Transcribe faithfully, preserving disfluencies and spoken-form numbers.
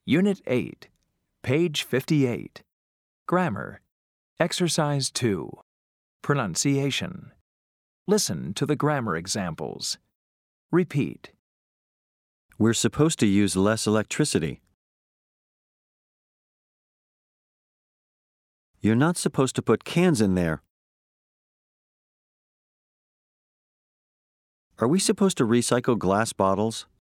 Unit eight, page fifty-eight. Grammar. Exercise two. Pronunciation. Listen to the grammar examples. Repeat. We're supposed to use less electricity. You're not supposed to put cans in there. Are we supposed to recycle glass bottles?